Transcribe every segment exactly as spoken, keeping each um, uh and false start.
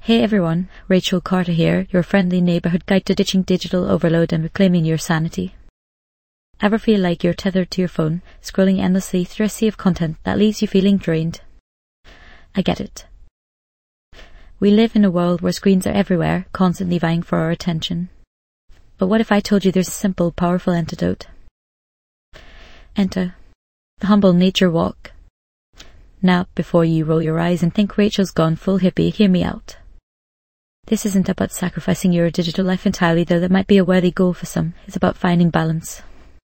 Hey everyone, Rachel Carter here, your friendly neighbourhood guide to ditching digital overload and reclaiming your sanity. Ever feel like you're tethered to your phone, scrolling endlessly through a sea of content that leaves you feeling drained? I get it. We live in a world where screens are everywhere, constantly vying for our attention. But what if I told you there's a simple, powerful antidote? Enter the humble nature walk. Now, before you roll your eyes and think Rachel's gone full hippie, hear me out. This isn't about sacrificing your digital life entirely, though that might be a worthy goal for some. It's about finding balance.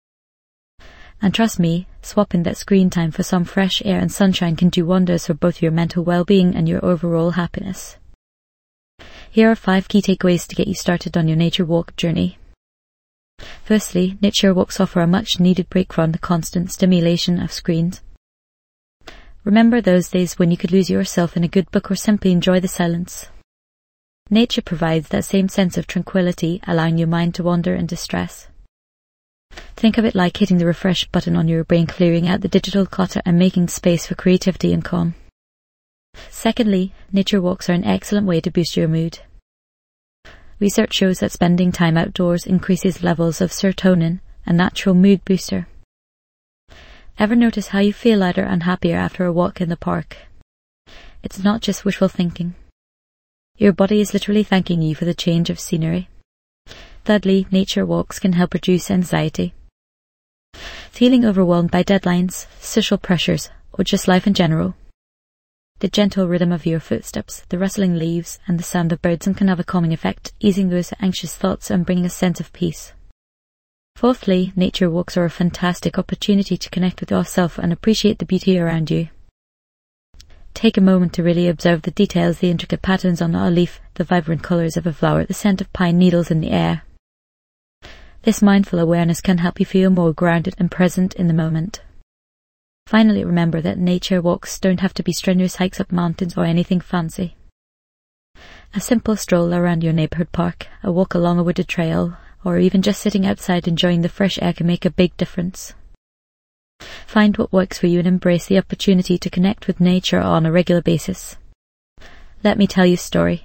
And trust me, swapping that screen time for some fresh air and sunshine can do wonders for both your mental well-being and your overall happiness. Here are five key takeaways to get you started on your nature walk journey. Firstly, nature walks offer a much-needed break from the constant stimulation of screens. Remember those days when you could lose yourself in a good book or simply enjoy the silence. Nature provides that same sense of tranquility, allowing your mind to wander in distress. Think of it like hitting the refresh button on your brain, clearing out the digital clutter and making space for creativity and calm. Secondly, nature walks are an excellent way to boost your mood. Research shows that spending time outdoors increases levels of serotonin, a natural mood booster. Ever notice how you feel lighter and happier after a walk in the park? It's not just wishful thinking. Your body is literally thanking you for the change of scenery. Thirdly, nature walks can help reduce anxiety. Feeling overwhelmed by deadlines, social pressures, or just life in general? The gentle rhythm of your footsteps, the rustling leaves, and the sound of birds can have a calming effect, easing those anxious thoughts and bringing a sense of peace. Fourthly, nature walks are a fantastic opportunity to connect with yourself and appreciate the beauty around you. Take a moment to really observe the details, the intricate patterns on a leaf, the vibrant colours of a flower, the scent of pine needles in the air. This mindful awareness can help you feel more grounded and present in the moment. Finally, remember that nature walks don't have to be strenuous hikes up mountains or anything fancy. A simple stroll around your neighbourhood park, a walk along a wooded trail, or even just sitting outside enjoying the fresh air can make a big difference. Find what works for you and embrace the opportunity to connect with nature on a regular basis. Let me tell you a story.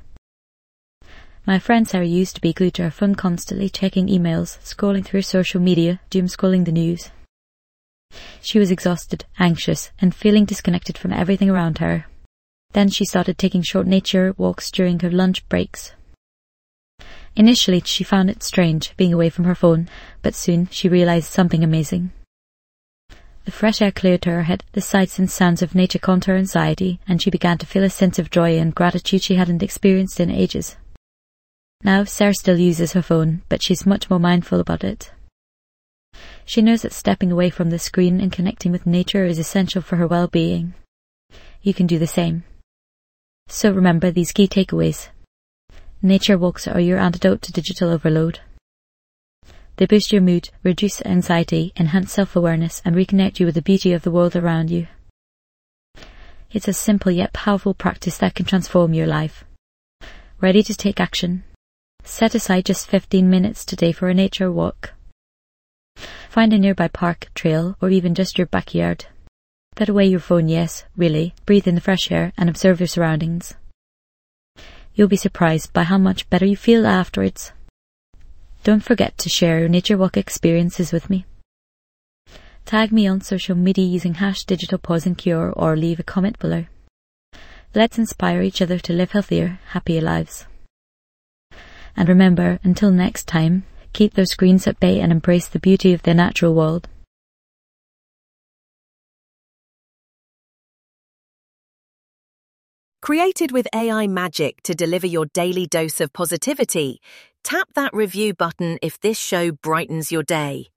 My friend Sarah used to be glued to her phone, constantly checking emails, scrolling through social media, doom scrolling the news. She was exhausted, anxious, and feeling disconnected from everything around her. Then she started taking short nature walks during her lunch breaks. Initially, she found it strange being away from her phone, but soon she realized something amazing. The fresh air cleared her head, the sights and sounds of nature calmed her anxiety, and she began to feel a sense of joy and gratitude she hadn't experienced in ages. Now, Sarah still uses her phone, but she's much more mindful about it. She knows that stepping away from the screen and connecting with nature is essential for her well-being. You can do the same. So remember these key takeaways. Nature walks are your antidote to digital overload. They boost your mood, reduce anxiety, enhance self-awareness, and reconnect you with the beauty of the world around you. It's a simple yet powerful practice that can transform your life. Ready to take action? Set aside just fifteen minutes today for a nature walk. Find a nearby park, trail, or even just your backyard. Put away your phone, yes, really. Breathe in the fresh air and observe your surroundings. You'll be surprised by how much better you feel afterwards. Don't forget to share your nature walk experiences with me. Tag me on social media using hash digital pause and cure or leave a comment below. Let's inspire each other to live healthier, happier lives. And remember, until next time, keep those screens at bay and embrace the beauty of the natural world. Created with A I magic to deliver your daily dose of positivity, tap that review button if this show brightens your day.